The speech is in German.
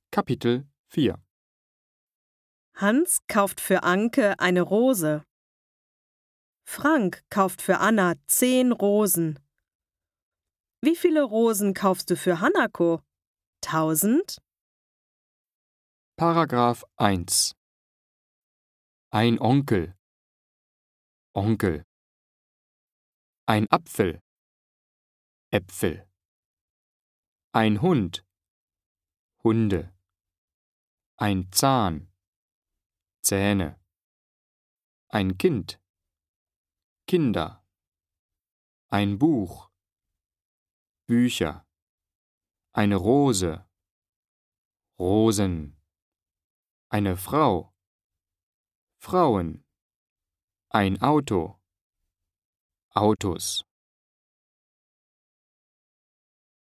Kapitel 4 Hans kauft für Anke eine Rose. Frank kauft für Anna 10 Rosen. Wie viele Rosen kaufst du für Hanako? 1000? Paragraph 1 Ein Onkel Onkel Ein Apfel Äpfel Ein Hund Hunde Ein Zahn Zähne Ein Kind Kinder Ein Buch Bücher Eine Rose Rosen Eine Frau Frauen Ein Auto Autos